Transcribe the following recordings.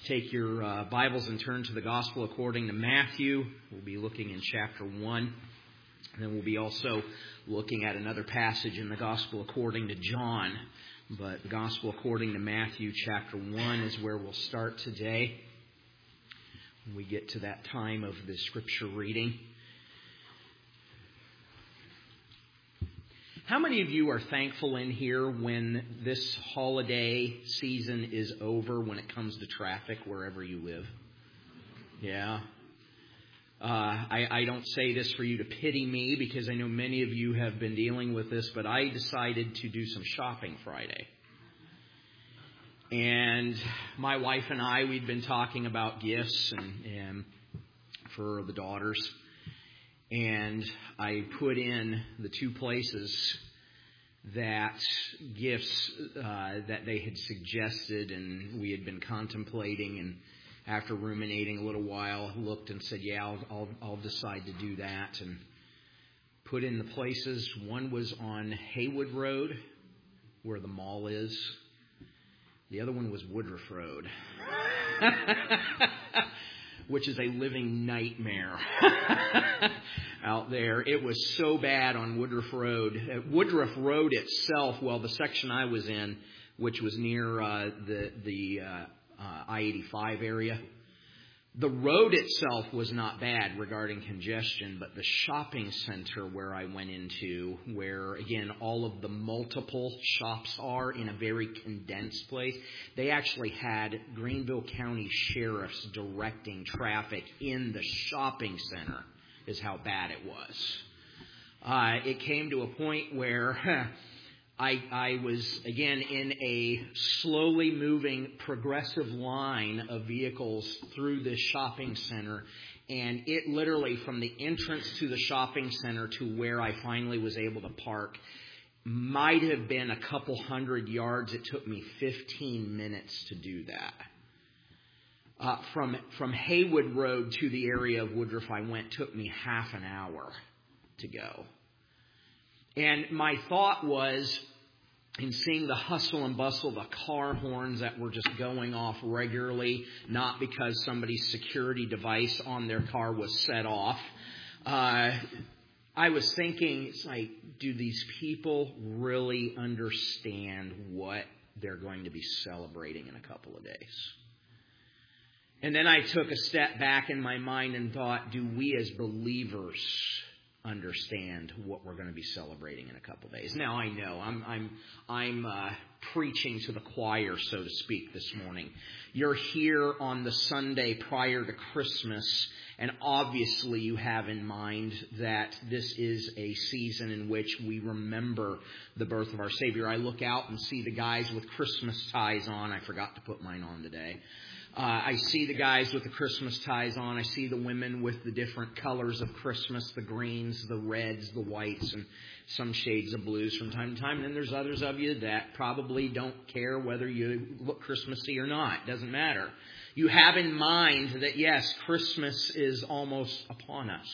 Take your Bibles and turn to the Gospel according to Matthew. We'll be looking in chapter 1. And then we'll be also looking at another passage in the Gospel according to John. But the Gospel according to Matthew chapter 1 is where we'll start today. When we get to that time of the Scripture reading. How many of you are thankful in here when this holiday season is over when it comes to traffic wherever you live? Yeah. I don't say this for you to pity me because I know many of you have been dealing with this, but I decided to do some shopping Friday. And my wife and I, we'd been talking about gifts and for the daughters. And I put in the two places that gifts that they had suggested and we had been contemplating. And after ruminating a little while, looked and said, yeah, I'll decide to do that. And put in the places. One was on Haywood Road, where the mall is. The other one was Woodruff Road. Which is a living nightmare out there. It was so bad on Woodruff Road. Woodruff Road itself, well, the section I was in, which was near the I-85 area, the road itself was not bad regarding congestion, but the shopping center where I went into, where, again, all of the multiple shops are in a very condensed place, they actually had Greenville County sheriffs directing traffic in the shopping center, is how bad it was. It came to a point where I was, again, in a slowly moving progressive line of vehicles through this shopping center. And it literally, from the entrance to the shopping center to where I finally was able to park, might have been a couple hundred yards. It took me 15 minutes to do that. From Haywood Road to the area of Woodruff I went took me half an hour to go. And my thought was, in seeing the hustle and bustle, the car horns that were just going off regularly, not because somebody's security device on their car was set off, I was thinking, it's like, do these people really understand what they're going to be celebrating in a couple of days? And then I took a step back in my mind and thought, do we as believers understand what we're going to be celebrating in a couple of days? Now I know I'm preaching to the choir, so to speak, this morning. You're here on the Sunday prior to Christmas, and obviously you have in mind that this is a season in which we remember the birth of our Savior. I look out and see the guys with Christmas ties on. I forgot to put mine on today. I see the guys with the Christmas ties on. I see the women with the different colors of Christmas, the greens, the reds, the whites, and some shades of blues from time to time. And then there's others of you that probably don't care whether you look Christmassy or not. It doesn't matter. You have in mind that, yes, Christmas is almost upon us.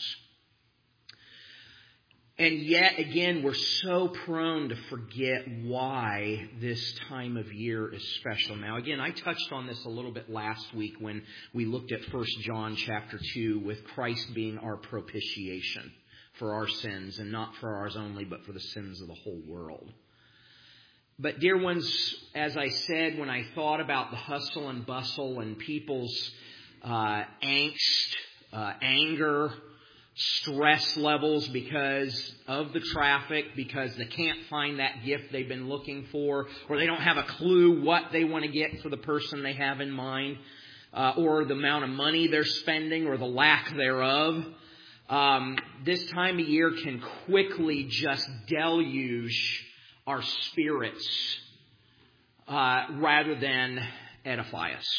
And yet, again, we're so prone to forget why this time of year is special. Now, again, I touched on this a little bit last week when we looked at 1 John chapter 2 with Christ being our propitiation for our sins, and not for ours only, but for the sins of the whole world. But, dear ones, as I said, when I thought about the hustle and bustle and people's angst, anger, stress levels because of the traffic, because they can't find that gift they've been looking for, or they don't have a clue what they want to get for the person they have in mind, or the amount of money they're spending, or the lack thereof. This time of year can quickly just deluge our spirits rather than edify us.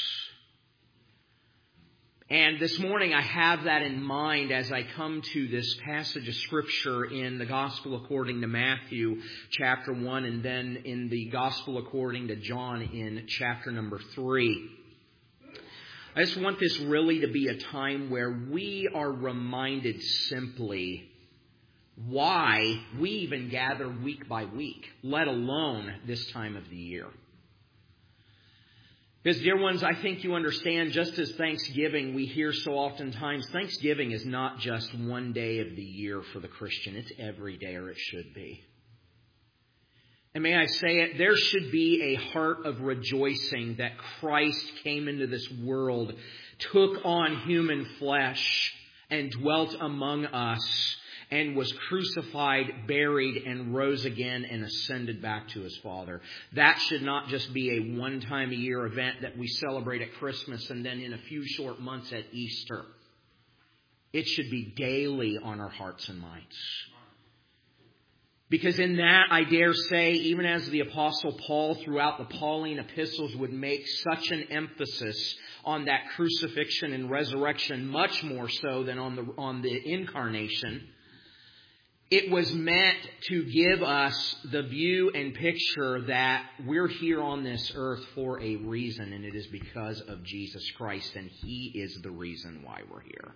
And this morning I have that in mind as I come to this passage of Scripture in the Gospel according to Matthew chapter 1, and then in the Gospel according to John in chapter number 3. I just want this really to be a time where we are reminded simply why we even gather week by week, let alone this time of the year. Because, dear ones, I think you understand, just as Thanksgiving, we hear so oftentimes, Thanksgiving is not just one day of the year for the Christian. It's every day, or it should be. And may I say it, there should be a heart of rejoicing that Christ came into this world, took on human flesh, and dwelt among us, and was crucified, buried, and rose again and ascended back to His Father. That should not just be a one-time-a-year event that we celebrate at Christmas and then in a few short months at Easter. It should be daily on our hearts and minds. Because in that, I dare say, even as the Apostle Paul throughout the Pauline epistles would make such an emphasis on that crucifixion and resurrection, much more so than on the incarnation, it was meant to give us the view and picture that we're here on this earth for a reason, and it is because of Jesus Christ, and He is the reason why we're here.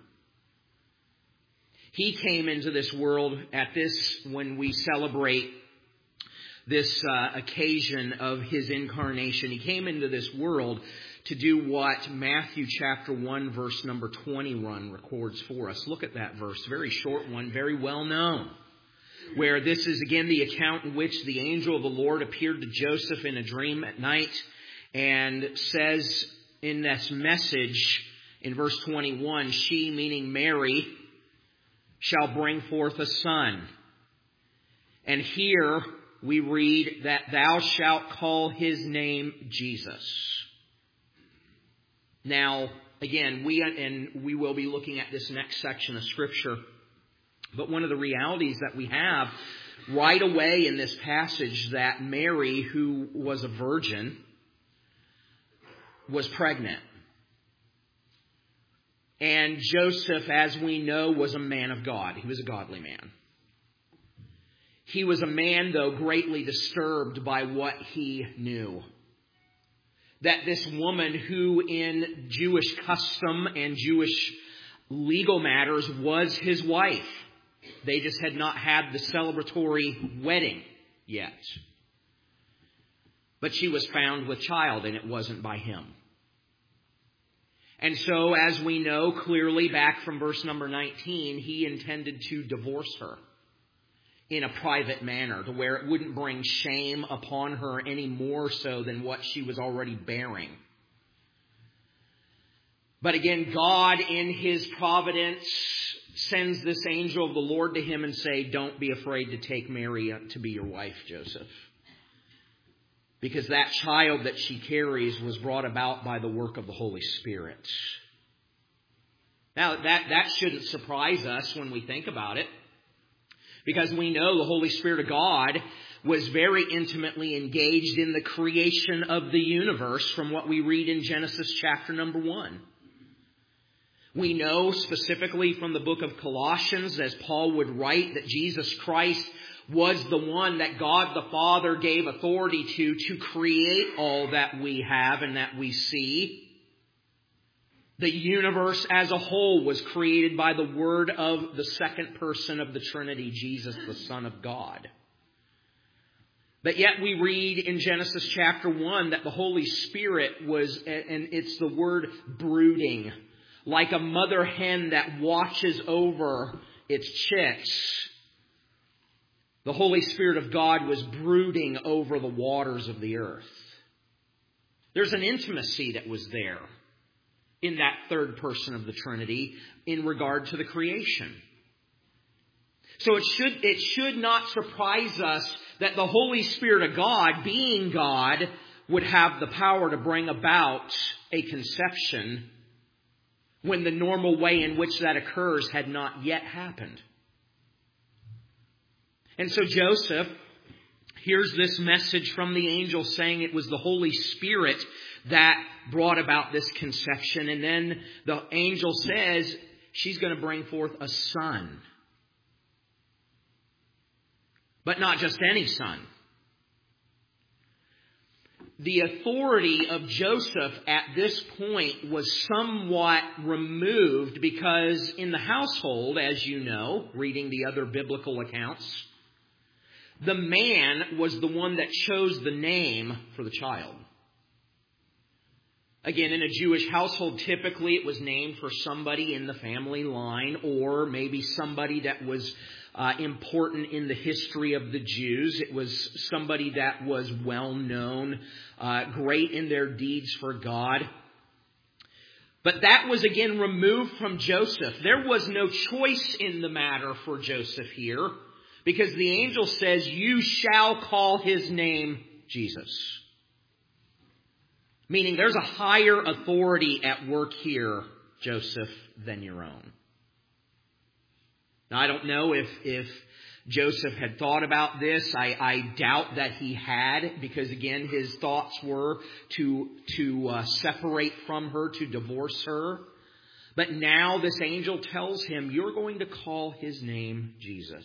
He came into this world when we celebrate this occasion of His incarnation. He came into this world to do what Matthew chapter 1 verse number 21 records for us. Look at that verse, very short one, very well known. Where this is again the account in which the angel of the Lord appeared to Joseph in a dream at night and says in this message in verse 21, she, meaning Mary, shall bring forth a son. And here we read that thou shalt call his name Jesus. Now, again, we will be looking at this next section of Scripture. But one of the realities that we have right away in this passage that Mary, who was a virgin, was pregnant. And Joseph, as we know, was a man of God. He was a godly man. He was a man, though, greatly disturbed by what he knew. That this woman who in Jewish custom and Jewish legal matters was his wife. They just had not had the celebratory wedding yet. But she was found with child, and it wasn't by him. And so, as we know clearly back from verse number 19, he intended to divorce her in a private manner, to where it wouldn't bring shame upon her any more so than what she was already bearing. But again, God in His providence sends this angel of the Lord to him and say, don't be afraid to take Mary to be your wife, Joseph. Because that child that she carries was brought about by the work of the Holy Spirit. Now, that shouldn't surprise us when we think about it. Because we know the Holy Spirit of God was very intimately engaged in the creation of the universe from what we read in Genesis chapter number 1. We know specifically from the book of Colossians, as Paul would write, that Jesus Christ was the one that God the Father gave authority to create all that we have and that we see. The universe as a whole was created by the word of the second person of the Trinity, Jesus, the Son of God. But yet we read in Genesis chapter 1 that the Holy Spirit was, and it's the word brooding, like a mother hen that watches over its chicks. The Holy Spirit of God was brooding over the waters of the earth. There's an intimacy that was there in that third person of the Trinity in regard to the creation. So it should not surprise us that the Holy Spirit of God, being God, would have the power to bring about a conception when the normal way in which that occurs had not yet happened. And so Joseph hears this message from the angel saying it was the Holy Spirit that brought about this conception. And then the angel says she's going to bring forth a son. But not just any son. The authority of Joseph at this point was somewhat removed because in the household, as you know, reading the other biblical accounts, the man was the one that chose the name for the child. Again, in a Jewish household, typically it was named for somebody in the family line, or maybe somebody that was important in the history of the Jews. It was somebody that was well known, great in their deeds for God. But that was again removed from Joseph. There was no choice in the matter for Joseph here, because the angel says, "You shall call his name Jesus." Meaning there's a higher authority at work here, Joseph, than your own. Now, I don't know if Joseph had thought about this. I doubt that he had, because again, his thoughts were to separate from her, to divorce her. But now this angel tells him, you're going to call his name Jesus.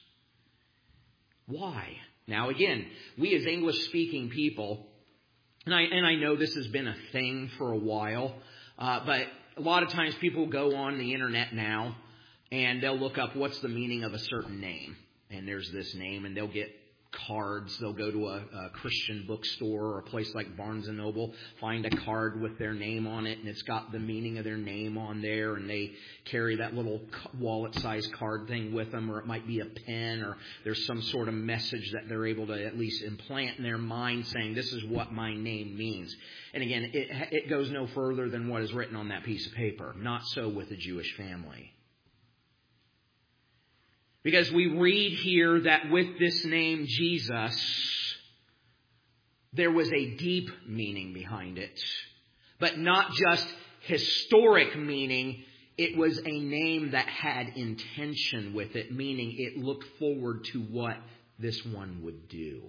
Why? Now again, we as English-speaking people, and I know this has been a thing for a while, but a lot of times people go on the internet now and they'll look up what's the meaning of a certain name. And there's this name, and they'll get cards. They'll go to a Christian bookstore or a place like Barnes & Noble, find a card with their name on it, and it's got the meaning of their name on there, and they carry that little wallet-sized card thing with them, or it might be a pen, or there's some sort of message that they're able to at least implant in their mind saying, this is what my name means. And again, it goes no further than what is written on that piece of paper. Not so with a Jewish family. Because we read here that with this name Jesus, there was a deep meaning behind it. But not just historic meaning, it was a name that had intention with it, meaning it looked forward to what this one would do.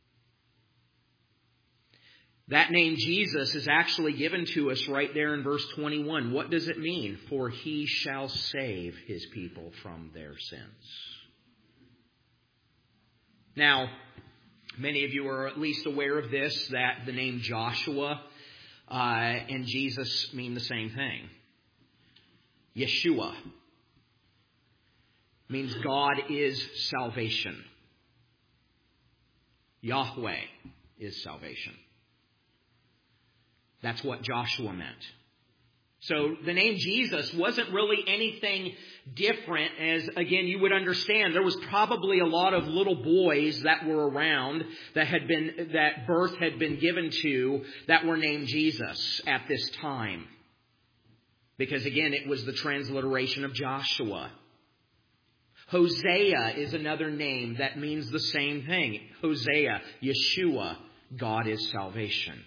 That name Jesus is actually given to us right there in verse 21. What does it mean? For he shall save his people from their sins. Now, many of you are at least aware of this, that the name Joshua and Jesus mean the same thing. Yeshua means God is salvation. Yahweh is salvation. That's what Joshua meant. So the name Jesus wasn't really anything different, as again you would understand there was probably a lot of little boys that were around that birth had been given to that were named Jesus at this time. Because again, it was the transliteration of Joshua. Hosea is another name that means the same thing. Hosea, Yeshua, God is salvation.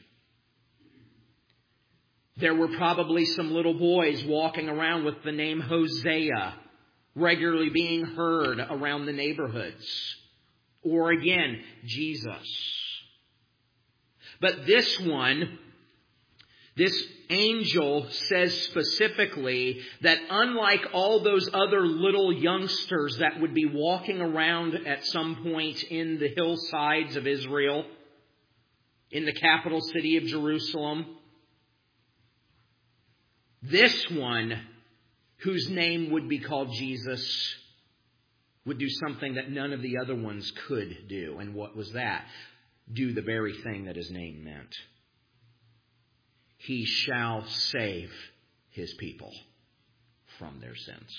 There were probably some little boys walking around with the name Hosea regularly being heard around the neighborhoods. Or again, Jesus. But this one, this angel says specifically that unlike all those other little youngsters that would be walking around at some point in the hillsides of Israel, in the capital city of Jerusalem, this one, whose name would be called Jesus, would do something that none of the other ones could do. And what was that? Do the very thing that his name meant. He shall save his people from their sins.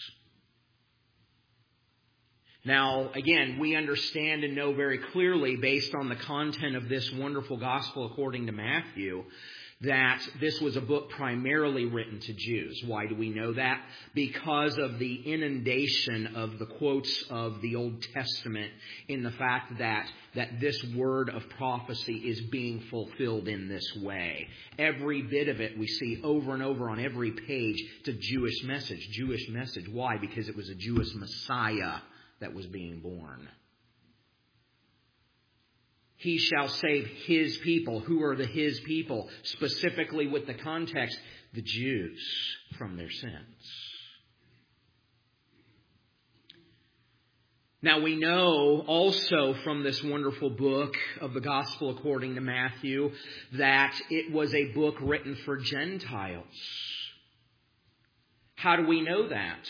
Now, again, we understand and know very clearly, based on the content of this wonderful gospel according to Matthew, that this was a book primarily written to Jews. Why do we know that? Because of the inundation of the quotes of the Old Testament in the fact that this word of prophecy is being fulfilled in this way. Every bit of it we see over and over on every page. It's a Jewish message. Jewish message. Why? Because it was a Jewish Messiah that was being born. He shall save his people. Who are the his people? Specifically with the context, the Jews, from their sins. Now we know also from this wonderful book of the Gospel according to Matthew that it was a book written for Gentiles. How do we know that?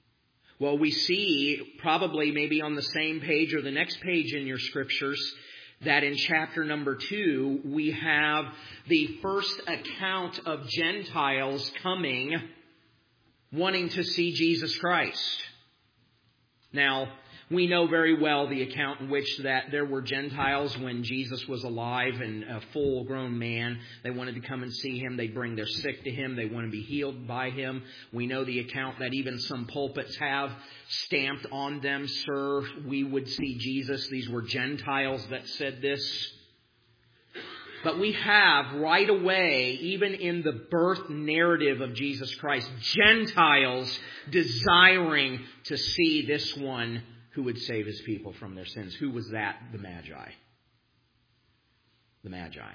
Well, we see probably maybe on the same page or the next page in your scriptures that in chapter number 2, we have the first account of Gentiles coming, wanting to see Jesus Christ. Now, we know very well the account in which that there were Gentiles when Jesus was alive and a full-grown man. They wanted to come and see Him. They'd bring their sick to Him. They want to be healed by Him. We know the account that even some pulpits have stamped on them, "Sir, we would see Jesus." These were Gentiles that said this. But we have right away, even in the birth narrative of Jesus Christ, Gentiles desiring to see this one who would save His people from their sins. Who was that? The Magi. The Magi.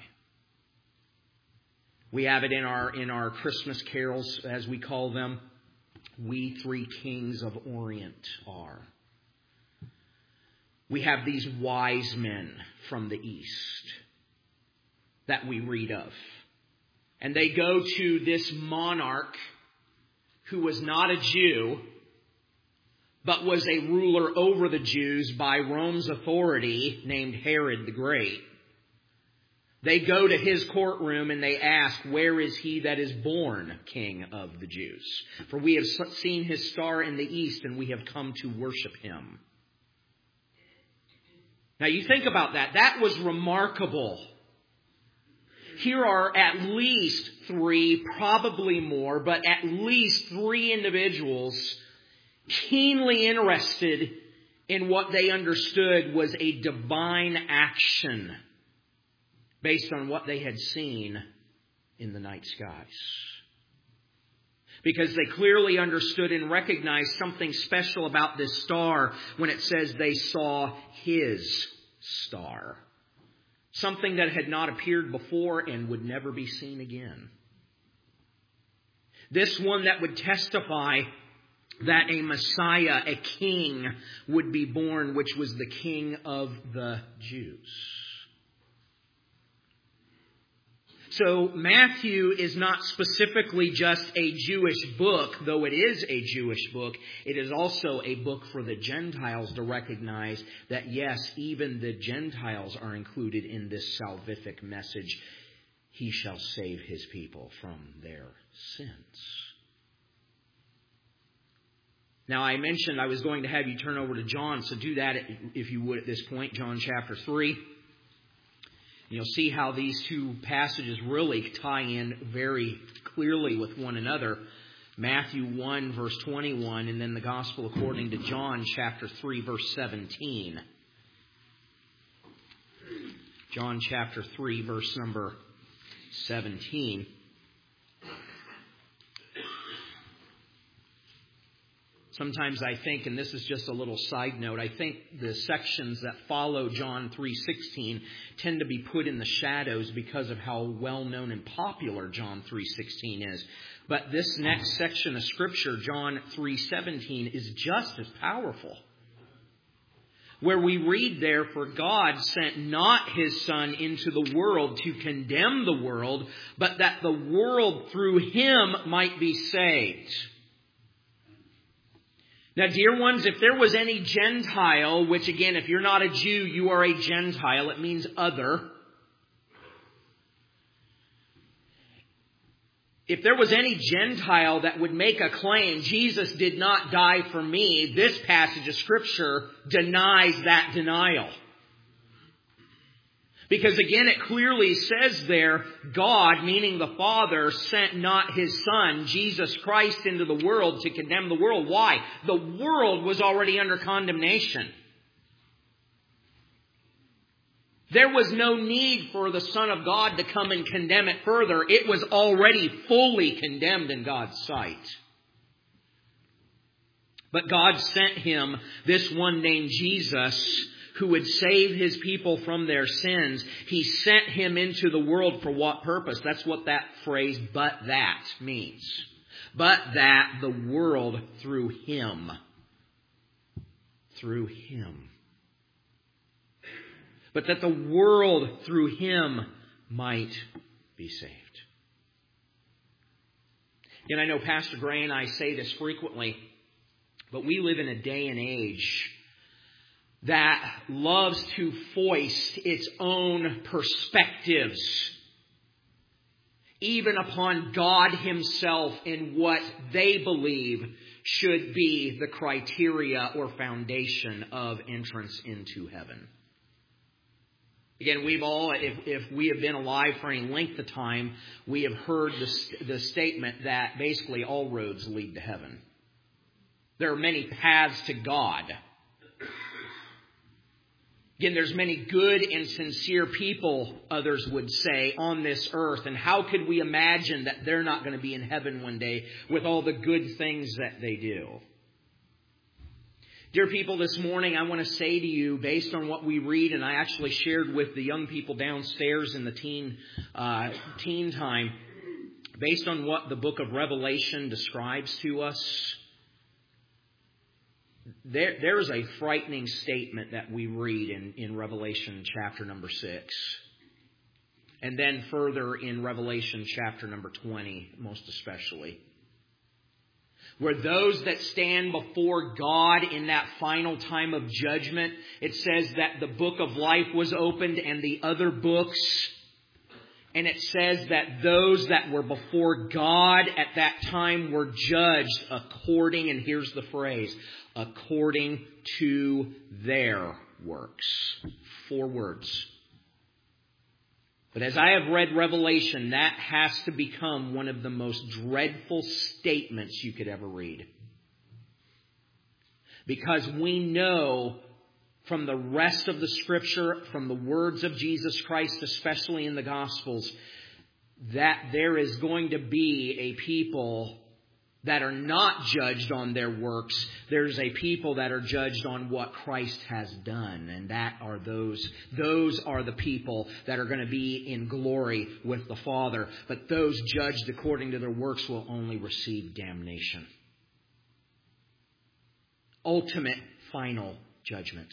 We have it in our Christmas carols, as we call them. "We three kings of Orient are." We have these wise men from the East that we read of. And they go to this monarch who was not a Jew, but was a ruler over the Jews by Rome's authority, named Herod the Great. They go to his courtroom and they ask, "Where is he that is born King of the Jews? For we have seen his star in the east, and we have come to worship him." Now you think about that. That was remarkable. Here are at least 3, probably more, but at least 3 individuals keenly interested in what they understood was a divine action based on what they had seen in the night skies. Because they clearly understood and recognized something special about this star when it says they saw His star. Something that had not appeared before and would never be seen again. This one that would testify that a Messiah, a king, would be born, which was the King of the Jews. So Matthew is not specifically just a Jewish book, though it is a Jewish book. It is also a book for the Gentiles to recognize that, yes, even the Gentiles are included in this salvific message. He shall save His people from their sins. Now, I mentioned I was going to have you turn over to John, so do that if you would at this point, John chapter 3. You'll see how these 2 passages really tie in very clearly with one another. Matthew 1, verse 21, and then the Gospel according to John chapter 3, verse 17. John chapter 3, verse number 17. Sometimes I think, and this is just a little side note, I think the sections that follow John 3:16 tend to be put in the shadows because of how well known and popular John 3:16 is. But this next section of Scripture, John 3:17, is just as powerful. Where we read there, "For God sent not His Son into the world to condemn the world, but that the world through Him might be saved." Now, dear ones, if there was any Gentile, which again, if you're not a Jew, you are a Gentile. It means other. If there was any Gentile that would make a claim, "Jesus did not die for me," this passage of Scripture denies that denial. Because again, it clearly says there, God, meaning the Father, sent not His Son, Jesus Christ, into the world to condemn the world. Why? The world was already under condemnation. There was no need for the Son of God to come and condemn it further. It was already fully condemned in God's sight. But God sent Him, this one named Jesus, who would save His people from their sins. He sent Him into the world for what purpose? That's what that phrase, "but that," means. But that the world through Him. Through Him. But that the world through Him might be saved. And I know Pastor Gray and I say this frequently, but we live in a day and age that loves to foist its own perspectives, even upon God Himself, in what they believe should be the criteria or foundation of entrance into heaven. Again, we've all, if we have been alive for any length of time, we have heard the statement that basically all roads lead to heaven. There are many paths to God. Again, there's many good and sincere people, others would say, on this earth. And how could we imagine that they're not going to be in heaven one day with all the good things that they do? Dear people, this morning I want to say to you, based on what we read, and I actually shared with the young people downstairs in the teen time, based on what the book of Revelation describes to us, there is a frightening statement that we read in Revelation chapter number 6. And then further in Revelation chapter number 20, most especially. Where those that stand before God in that final time of judgment, it says that the book of life was opened and the other books. And it says that those that were before God at that time were judged according, and here's the phrase, according to their works. 4 words. But as I have read Revelation, that has to become one of the most dreadful statements you could ever read. Because we know from the rest of the Scripture, from the words of Jesus Christ, especially in the Gospels, that there is going to be a people that are not judged on their works. There's a people that are judged on what Christ has done. And that are those are the people that are going to be in glory with the Father. But those judged according to their works will only receive damnation. Ultimate, final judgment.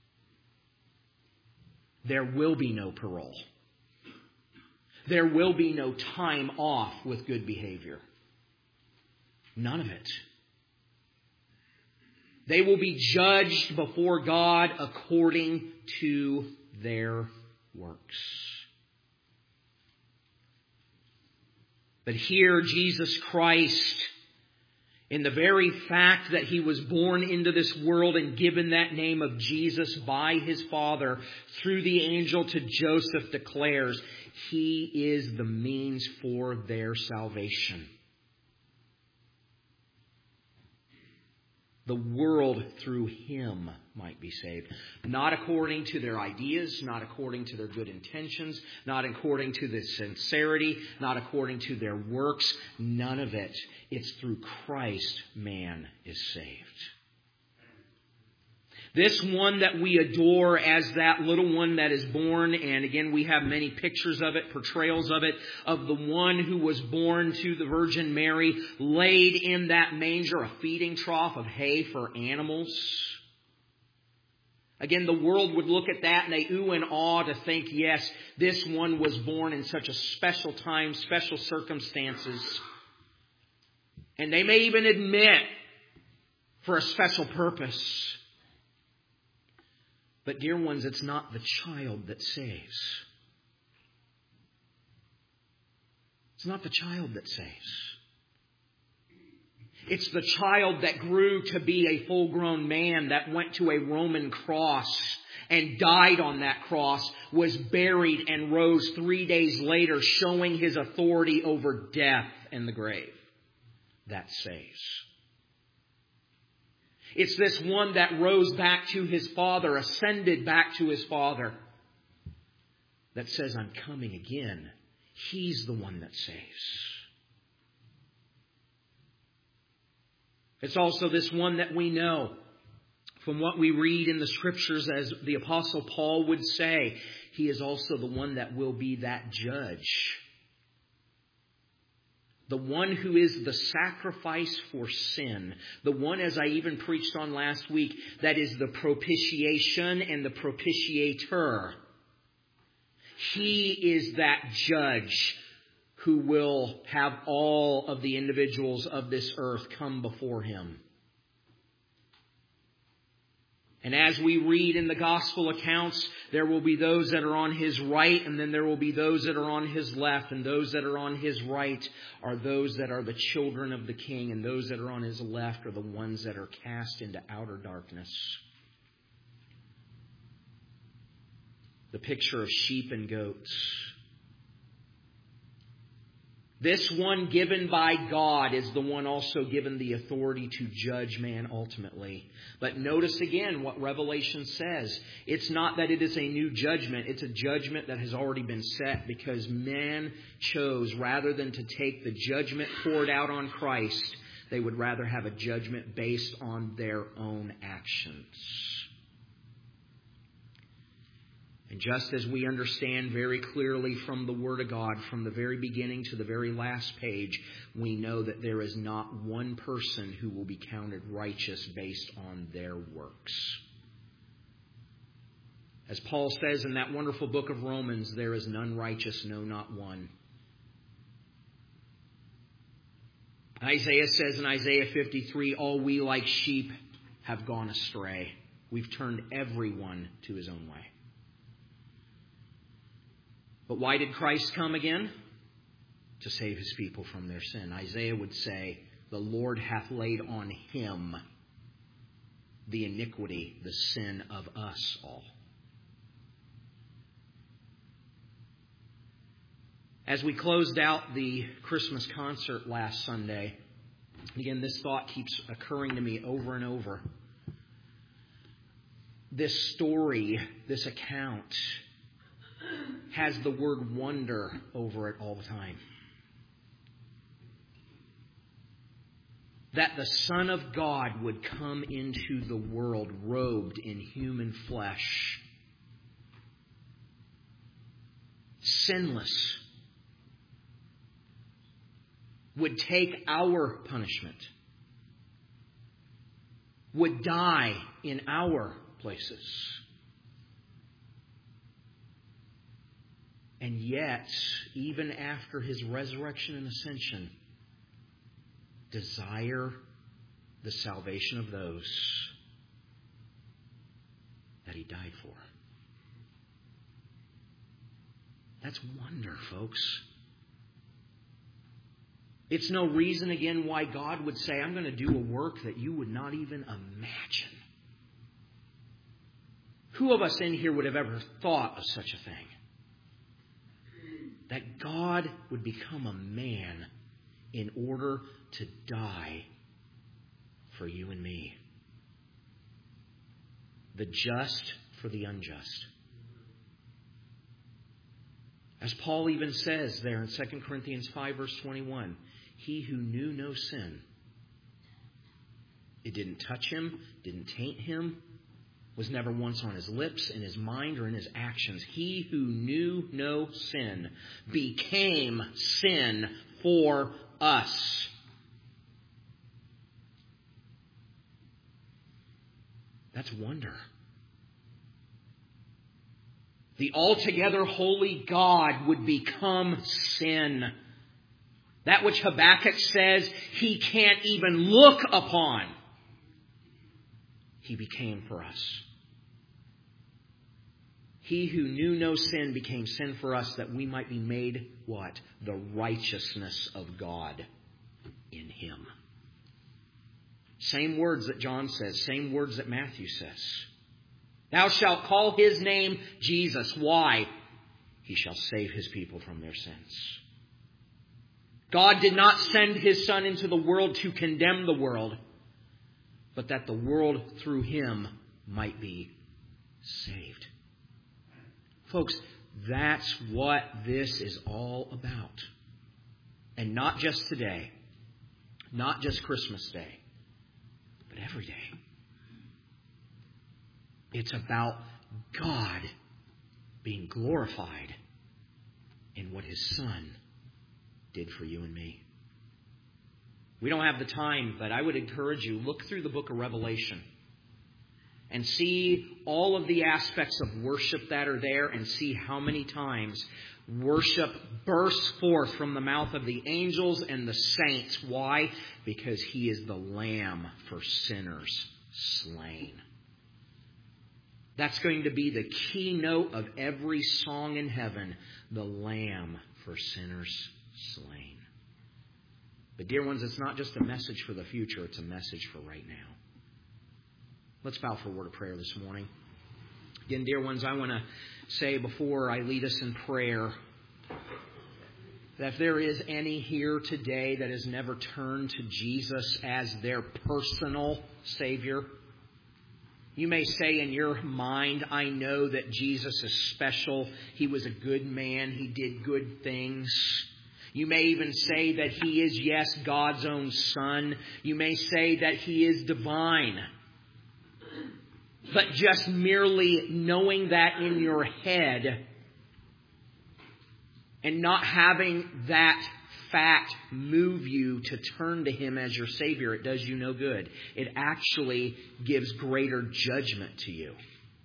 There will be no parole. There will be no time off with good behavior. None of it. They will be judged before God according to their works. But here Jesus Christ, in the very fact that He was born into this world and given that name of Jesus by His Father through the angel to Joseph, declares He is the means for their salvation. The world through Him might be saved. Not according to their ideas, not according to their good intentions, not according to the sincerity, not according to their works. None of it. It's through Christ man is saved. This one that we adore as that little one that is born, and again we have many pictures of it, portrayals of it, of the one who was born to the Virgin Mary, laid in that manger, a feeding trough of hay for animals. Again, the world would look at that and they ooh and awe to think, yes, this one was born in such a special time, special circumstances. And they may even admit for a special purpose. But dear ones, it's not the child that saves. It's not the child that saves. It's the child that grew to be a full-grown man, that went to a Roman cross and died on that cross, was buried and rose 3 days later, showing His authority over death and the grave. That saves. It's this one that rose back to His Father, ascended back to His Father, that says, I'm coming again. He's the one that saves. It's also this one that we know from what we read in the Scriptures, as the Apostle Paul would say, He is also the one that will be that judge. The one who is the sacrifice for sin. The one, as I even preached on last week, that is the propitiation and the propitiator. He is that judge who will have all of the individuals of this earth come before Him. And as we read in the gospel accounts, there will be those that are on His right, and then there will be those that are on His left. And those that are on His right are those that are the children of the King. And those that are on His left are the ones that are cast into outer darkness. The picture of sheep and goats. This one given by God is the one also given the authority to judge man ultimately. But notice again what Revelation says. It's not that it is a new judgment. It's a judgment that has already been set because man chose, rather than to take the judgment poured out on Christ, they would rather have a judgment based on their own actions. And just as we understand very clearly from the Word of God, from the very beginning to the very last page, we know that there is not one person who will be counted righteous based on their works. As Paul says in that wonderful book of Romans, there is none righteous, no, not one. Isaiah says in Isaiah 53, all we like sheep have gone astray. We've turned everyone to his own way. But why did Christ come again? To save His people from their sin. Isaiah would say, the Lord hath laid on Him the iniquity, the sin of us all. As we closed out the Christmas concert last Sunday, again, this thought keeps occurring to me over and over. This story, this account, has the word wonder over it all the time. That the Son of God would come into the world robed in human flesh, sinless, would take our punishment, would die in our places. And yet, even after His resurrection and ascension, desire the salvation of those that He died for. That's wonder, folks. It's no reason, again, why God would say, I'm going to do a work that you would not even imagine. Who of us in here would have ever thought of such a thing? That God would become a man in order to die for you and me. The just for the unjust. As Paul even says there in 2 Corinthians 5 verse 21, He who knew no sin, it didn't touch Him, didn't taint Him, was never once on His lips, in His mind, or in His actions. He who knew no sin became sin for us. That's wonder. The altogether holy God would become sin. That which Habakkuk says He can't even look upon. He became for us. He who knew no sin became sin for us that we might be made what? The righteousness of God in Him. Same words that John says, same words that Matthew says. Thou shalt call His name Jesus. Why? He shall save His people from their sins. God did not send His Son into the world to condemn the world, but that the world through Him might be saved. Folks, that's what this is all about. And not just today, not just Christmas Day, but every day. It's about God being glorified in what His Son did for you and me. We don't have the time, but I would encourage you, look through the book of Revelation and see all of the aspects of worship that are there and see how many times worship bursts forth from the mouth of the angels and the saints. Why? Because He is the Lamb for sinners slain. That's going to be the keynote of every song in heaven. The Lamb for sinners slain. But dear ones, it's not just a message for the future. It's a message for right now. Let's bow for a word of prayer this morning. Again, dear ones, I want to say before I lead us in prayer that if there is any here today that has never turned to Jesus as their personal Savior, you may say in your mind, I know that Jesus is special. He was a good man. He did good things. You may even say that He is, yes, God's own Son. You may say that He is divine. But just merely knowing that in your head and not having that fact move you to turn to Him as your Savior, it does you no good. It actually gives greater judgment to you.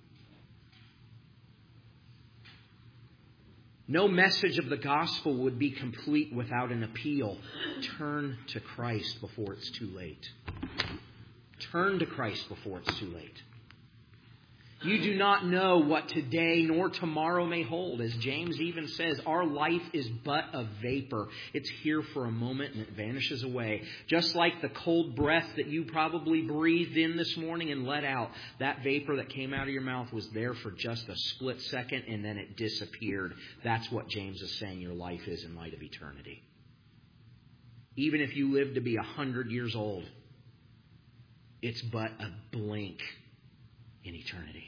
No message of the gospel would be complete without an appeal. Turn to Christ before it's too late. Turn to Christ before it's too late. You do not know what today nor tomorrow may hold. As James even says, our life is but a vapor. It's here for a moment and it vanishes away. Just like the cold breath that you probably breathed in this morning and let out, that vapor that came out of your mouth was there for just a split second and then it disappeared. That's what James is saying your life is in light of eternity. Even if you live to be 100 years old, it's but a blink in eternity.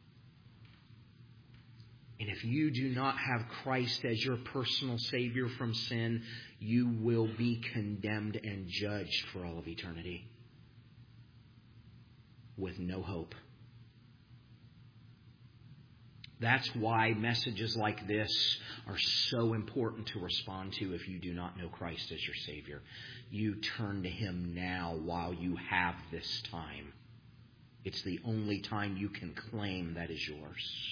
And if you do not have Christ as your personal Savior from sin, you will be condemned and judged for all of eternity with no hope. That's why messages like this are so important to respond to if you do not know Christ as your Savior. You turn to Him now while you have this time. It's the only time you can claim that is yours.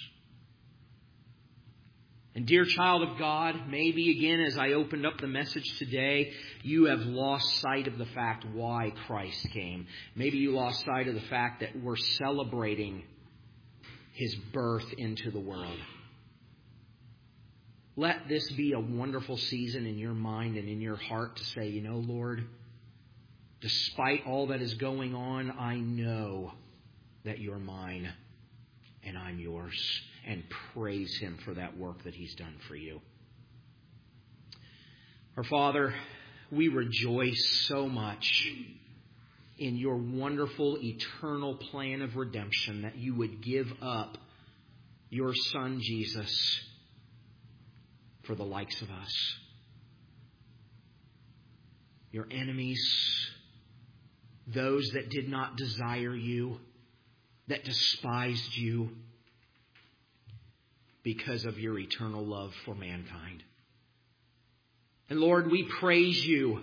And dear child of God, maybe again as I opened up the message today, you have lost sight of the fact why Christ came. Maybe you lost sight of the fact that we're celebrating His birth into the world. Let this be a wonderful season in your mind and in your heart to say, you know, Lord, despite all that is going on, I know that You're mine and I'm yours. And praise Him for that work that He's done for you. Our Father, we rejoice so much in Your wonderful eternal plan of redemption that You would give up Your Son Jesus for the likes of us. Your enemies, those that did not desire You, that despised You, because of Your eternal love for mankind. And Lord, we praise You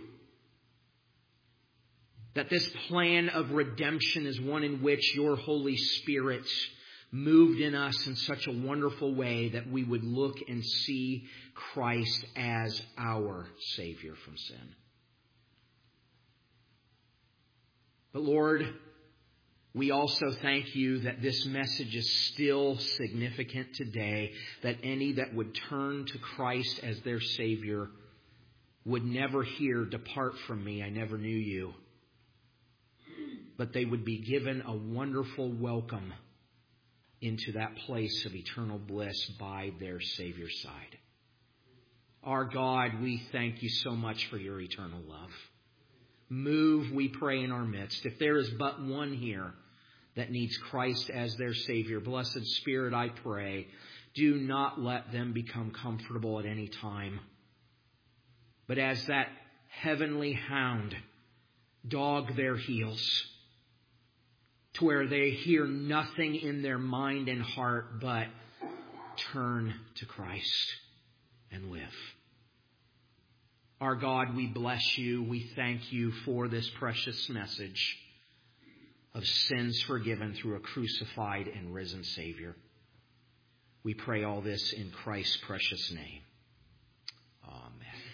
that this plan of redemption is one in which Your Holy Spirit moved in us in such a wonderful way that we would look and see Christ as our Savior from sin. But Lord, we also thank You that this message is still significant today, that any that would turn to Christ as their Savior would never hear, "Depart from me, I never knew You." But they would be given a wonderful welcome into that place of eternal bliss by their Savior's side. Our God, we thank You so much for Your eternal love. Move, we pray, in our midst. If there is but one here that needs Christ as their Savior, Blessed Spirit, I pray, do not let them become comfortable at any time. But as that heavenly hound, dog their heels to where they hear nothing in their mind and heart but turn to Christ and live. Our God, we bless You. We thank You for this precious message of sins forgiven through a crucified and risen Savior. We pray all this in Christ's precious name. Amen.